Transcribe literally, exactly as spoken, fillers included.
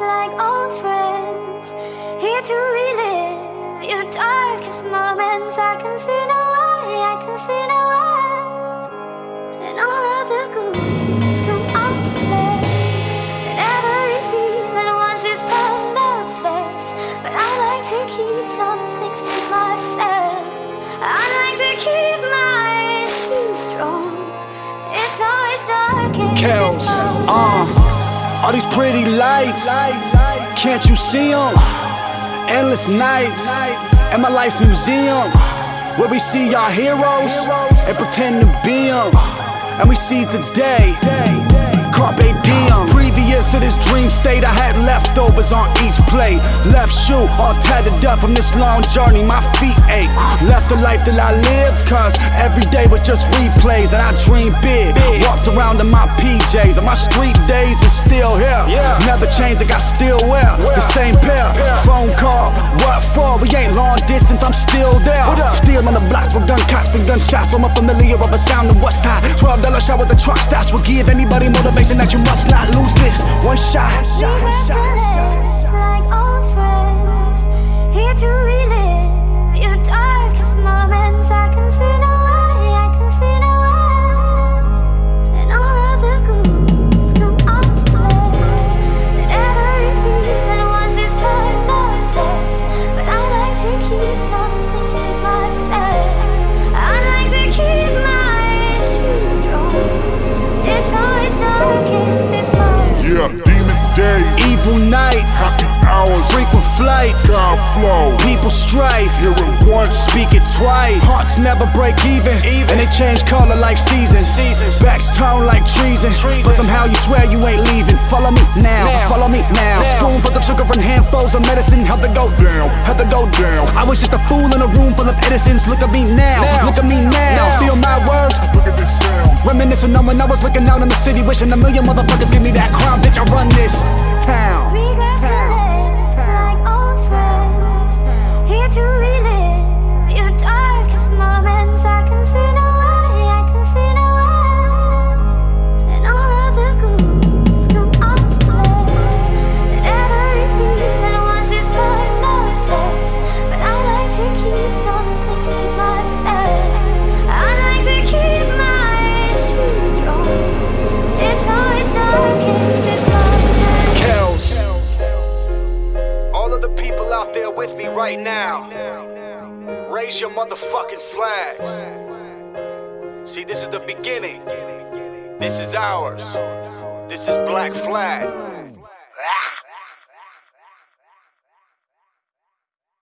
like old friends, here to relive your darkest moments. I can see no way, I can see no way, and all of the ghouls come out to play. And every demon wants his pound of flesh, but I like to keep some things to myself. I like to keep my shoes drawn. It's always darkest Kells, uh, all these pretty lights, can't you see them? Endless nights in my life's museum, where we see our heroes and pretend to be them, and we seize the day, carpe diem. Previous to this dream state, I had leftovers on each plate. Left shoe all tattered up from this long journey, my feet ache. Left the life that I lived, cause every day was just replays, and I dreamed big. Walked around in my P Js, and my street days is still here. Never changed, I got still wear the same pair. Phone call, what for? We ain't long distance, I'm still there. Still on the blocks with gun cocks and gunshots, so I'm familiar of a sound of what's hot. twelve dollar shot with the truck stops will give anybody motivation that you must not lose this one shot. We got to live like old friends, here to relive your darkest moments. I can see no way, I can see no way, and all of the ghouls come out to play. And every demon wants his poison of flesh, but I like to keep some things to myself. I like to keep my shoes drawn. It's always darkest before. Yeah, demon days, Evil nights, happy hours, frequent flights, God flow, people strife, hear it once, speak it twice. Hearts never break even, and they change color like seasons. Backs turn like treason, but somehow you swear you ain't leaving. Follow me now, follow me now. Spoonfuls of sugar and handfuls of medicine. How'd they go down? How'd they go down? I was just a fool in a room full of innocents. Look at me now, look at me now. Feel my words, look at this sound. reminiscing on when I was looking out in the city, wishing a million motherfuckers give me that crown. Bitch, I run this town. We got to live like old friends, here to relive your darkest moments. I can see no way, I can see no way, and all of the ghouls come out to play. And every demon wants his poison of flesh, but I like to keep some things to myself. I like to keep my shoes drawn. It's always darkest before. Kells, all of the people out there with me right now, raise your motherfucking flags. See, this is the beginning. This is ours. This is Black Flag.